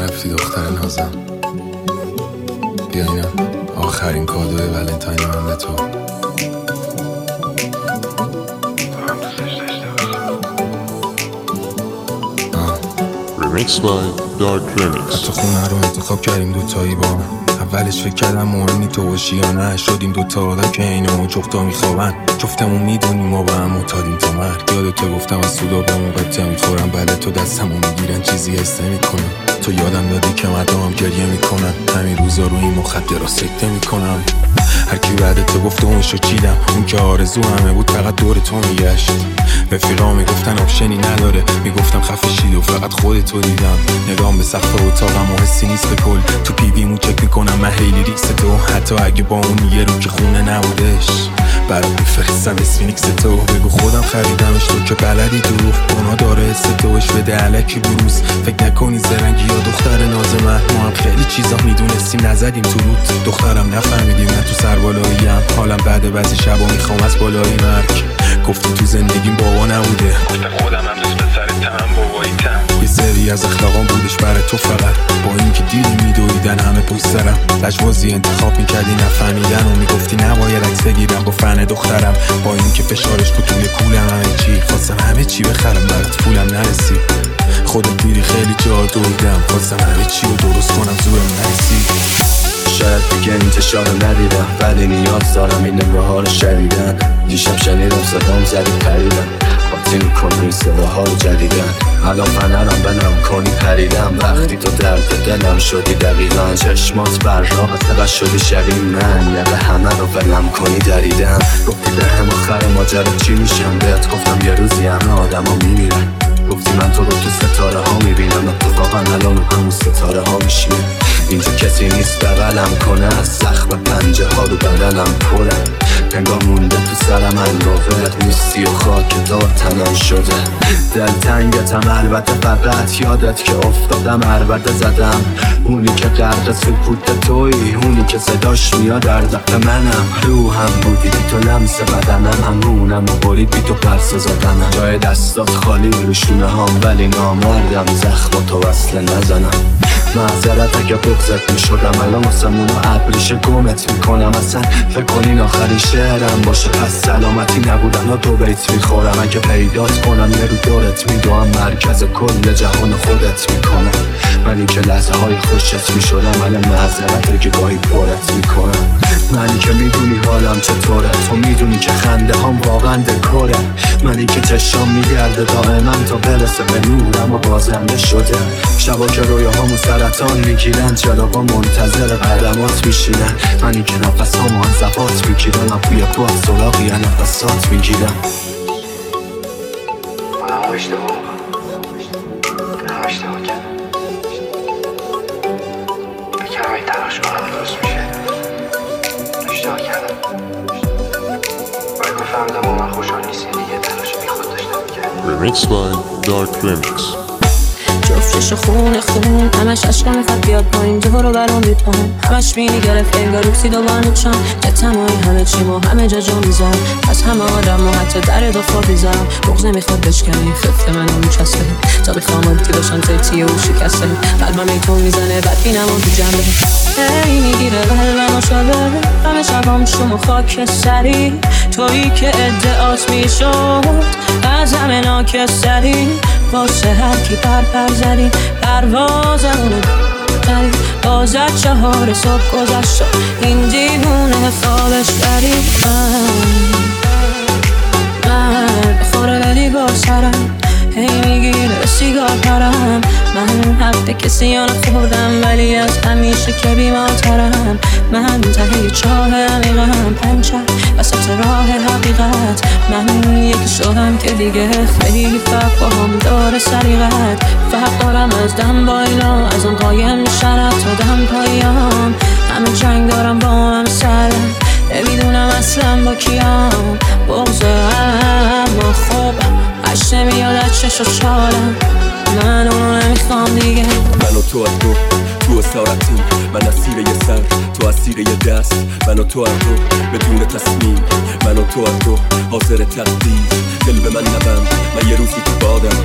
رفتی دختر نازم، بیا اینم آخرین کادوی ولنتاین من به تو. Remix by Dark Remix. حتی خونه رو انتخاب کردیم دوتایی با من. اولش فکر کردم مهمی تو باشی یا نه، شدیم دوتا آدم که اینو جفتا میخوابن. جفتمون میدونیم و با هم معتادیم تا مرگ. یادتو گفتم از سودا به اون قطعه میخورم، بله تو دستمو میگیرن چیزی حس نمیکنم. تو یادم دادی که مردم هم گریه میکنن، همین روزا رو این مخدرها سکته میکنم. هر کی بعد تو گفت اونشو چیدم، اون که آرزو همه بود فقط دور تو میگشت. رفیقا میگفتن آپشنی نداره، میگفتم خفه شید و فقط خودتو دیدم. نگام به سقف اتاقم و حسی نیست به کل، تو پیویمون چک میکنم من خیلی ریکس تو. حتی اگه با اون یه رو که خونه نبودش برات میفرستم اسفینیکس تو. بگو خودم خریدمش تو که بلدی دروغ، اونا داره حس توش بده علکی بروز. فکر نکنی زرنگی یا دختر ناز من، ما هم خیلی چیزا میدونستیم نزدیم تو رود. دخترم نفهمیدیم نه تو سربالاییم، حالم بعد بعضی شبا میخوام از بالای مرگ. گفتی تو زندگیم بابا نبوده، گفتم خودم هم دوست پسرتم باباییتم. یه سری از اخلاقام بودش برای تو فقط، با اینکه دیدی میدویدن همه پشت سرم. لجبازی انتخاب میکردی نفهمیدن و میگفتی نباید عکس بگیرم با فن دخترم. با اینکه فشارش بود توی کولم همه چی، خواستم همه چی بخرم برات پولم نرسید. خودت دیدی خیلی جا دویدم، خواستم همه چی رو درست کنم زورم نرسید. شاید دیگه انتشار رو ندیدم، ولی نیاز دارم این نمره رو شنیدن. دیشب شنیدم صدام زدی پریدم، قاطی میکنم این صداها رو جدیدن. الان فنرم بنام کنی پریدم، وقتی تو درد دلم شدی دقیقا. چشمات براق تقش شدی شبیه من، یه همه رو ولم کنی دریدم. گفتی به هم آخر ماجرا چی میشم، بهت گفتم یه روزی همه آدم ها میمیرن. گفتی من تو رو تو ستاره ها میبینم، اتفاقا الان همون ستاره ها میشینه. اینجا کسی نیست بغلم کنه، از زخم پنجه ها رو بدنم پره. انگار مونده تو سرم انگاوت نیستی و خاک دار تنم شده. دلتنگتم البته فقط یادت که افتادم عربده زدم. اونی که غرق سکوت تویی، اونی که صداش میاد در دق منم. روحم بودی بی تو لمس بدنم، همونم و برید بی تو پرسه زدنم. جای دستات خالی روشونه هم، ولی نامردم زخم تو وصله نزنم. معذرت اگه بغزت میشدم، الان آسمونو ابریشه گمت میکنم. اصلا فکر کنین آخرین شعرم باشه، پس سلامتی نبودن ها دو بیت میخورم. اگه پیدات کنم یه رو دورت میدوام، مرکز کل جهان خودت میکنم. منی که لحظه های خوشت میشدم، الان معذرت که گاهی پرت میکنم. منی که میدونی حالم چطوره، تو میدونی که خنده هم واقعا دکوره. منی که چشام میگرده دائما تا برسه به نورم و بازنده شده. شبا که رویاهامو سرطان میگیرن، چراغا منتظر قدمات میشینن. منی که نفس هامو از زفات میگیرم، من توی پات سراغی از نفسات میگیرم. من اشتباه کردم، بکنم این تلاش کنم درست میشه. اشتباه کردم، باید بفهمیدم با من خوشحال نیستی دیگه، تلاش بی خود داشتم میکردم. Remix by Dark Remix. جفتش خون همش عشقم میخواد بیاد پایین، جو رو برام بیپام. همش مینی گرفت انگار روکسید و بانچم. جتمایی همه چیمو همه جا جا میذارم، از همه آدم و حتی در دفاع بیزارم. بغض نمیخواد بشکنی خفت منو میچسته، تا بخوام آدتی باشم تیه و شکسته. قلبم ایتون میزنه بعد بینم و تو جنبه هی میگیره قلبم و شده. همه شبام شما خاک سری، تویی که ادعات میشد از همه ناکسری. واسه هر کی پر زدی پروازمونو داری، بازد 4 صبح گذشت شد این دیوونه خوابش داری. من بخوره ولی با سرم هی میگیره سیگار پرم. من حق کسی ها نخوردم، ولی از همیشه که بیمارترم. من ته چاه عمیقم، پنچر وسط راه حقیقت. من یکی شدم که دیگه خیلی فرق با هم داره سریقت. فرق دارم از دم بایلا، از اون قایم میشنم تا دم پایام. همه جنگ دارم با هم سرم، نمیدونم اصلا با کیام. بغضه اما خوبم، عشق نمیاد از چش و چالم. من اونو نمیخوام دیگه. من و تو از تو اسارتیم، من اسیر یه سر تو اسیر یه دست. من و تو بدون تصمیم، من و تو حاضر تقدیر. دل به من نبند، من یه روزی تو بادم، یه روزی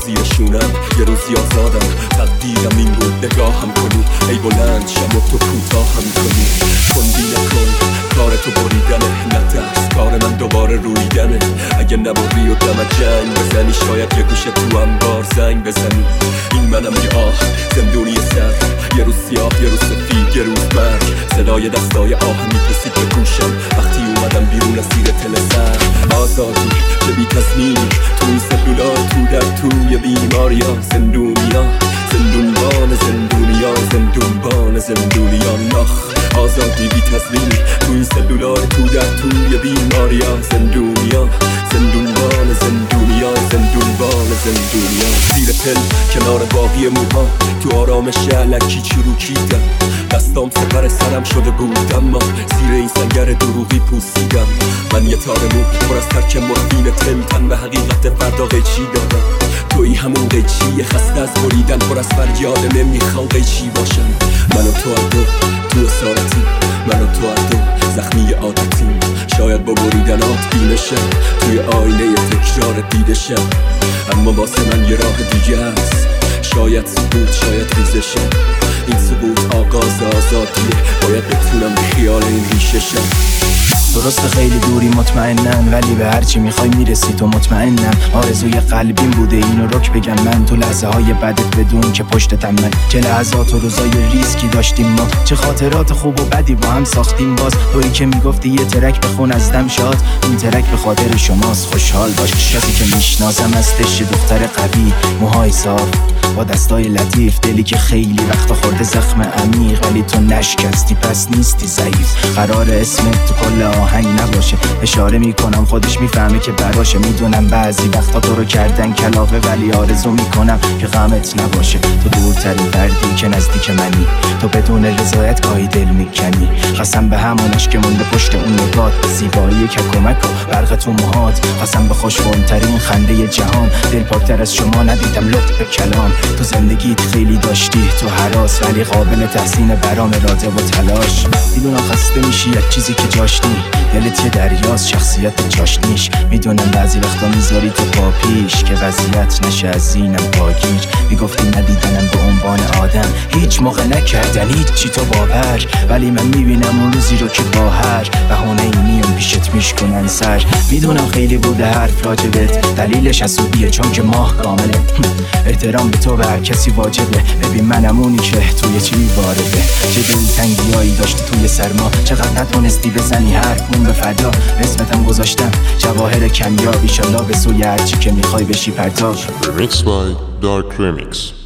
زیرشونم، یه روزی آزادم. تقدیرم این بود نگاهم کنی، ای بلند شم و تو کوتاه هم کنی. کندی نکن کار تو بریدنه، نترس کار من دوباره رویدنه. اگه نبری و دم جنگ بزنی، شاید یه گوشه تو انبار زنگ بزنی. این منم یه آه زندونی سر، یه روز سیاه یه روز سفید یه روز مرگ. صدای دستای آه میپسید به گوشم وقتی اومدم بیرون از زیر تل سر. آزادی چه بی تصمیمی توی سلولا، تو در توی بیماریا. زندونیا زندونبان زندونیا، زندونبان زندونیا نخ. آزادی بی تصمیمی توی سلولا، تو در توی بیماریا. زندونیا زندونبان زندونیا، زندونبان زندونیا. زیر پل کنار باقی موها، تو آرامش علکی چروکیدم. دستام سپر سرم شده بود، اما زیر این سنگر دروغی پوسیدم. من یه تار مو پر از ترک مورفین تن به حقیقت فردا قیچی دادم. توی همون قیچی خسته از بریدن، پر از فریاد نمیخوام قیچی باشم. من و تو اردو تو اسارتیم، من و تو اردو زخمی عادتیم. شاید با بریدنات بینشم، توی آینه تکرار دیدشم. اما واسه من یه راه دیگه است، شاید سقوط شاید ریزشم. این سقوط آغاز آزادیه، باید بتونم به خیال این ریششم. درسته خیلی دوری مطمئنم، ولی به هرچی میخوای میرسی تو مطمئنم. آرزوی قلبیم بوده اینو رک بگم من، تو لحظه های بدت بدون که پشتتم من. چه لحظات و روزای ریسکی داشتیم ما، چه خاطرات خوب و بدی با هم ساختیم. باز تویی که میگفتی یه ترک بخون از دم شاد، این ترک به خاطر شماست خوشحال باش. کسی که میشناسم هستش دختر قوی، موهای صاف با دستای لطیف، دلی که خیلی وقتا خورده زخم عمیق، ولی تو نشکستی پس نیستی ضعیف. قرار اسمت تو کل آهنگ نباشه، اشاره میکنم خودش میفهمه که براشه. میدونم بعضی وقتا تو رو کردن کلافه، ولی آرزو میکنم که غمت نباشه. تو دورترین فردی که نزدیک منی، تو بدون رضایت گاهی دل میکنی. قسم به همونش که مونده پشت اون نگات، زیبایی ککومک و برق تو موهات. قسم به خوشبونترین خنده جهان، دل پاکتر از شما ندیدم لطف کلام. تو زندگیت خیلی داشتی تو هراس، ولی قابل تحسین برام اراده و تلاش. میدونم خسته میشی از چیزی که جاشتی، دلت یه دریاست شخصیت چاشنیش. میدونم بعضی وقتا میذاری تو پا پیش که وضعیت نشه از زینم پاگیر. میگفتی ندیدنم به عنوان آدم، هیچ موقع نکردن هیچ چی تو باور، ولی من میبینم اون روزی رو که با هر بهونه ای میام پیشت میشکنن سر. میدونم خیلی بوده حرف راجبت، دلیلش حسودیه چون که ماه کامله. احترام به تو و هر کسی واجبه، ببین منم اونی که توی چی وارده. چه دلتنگیایی داشتی توی سرما، چقدر نتونستی بزنی حرفون به فردا. اسمتم گذاشتم جواهر کمیاب، ایشالله به سوی هرچی که میخوای بشی پرتاب. Remixed by Dark Remix.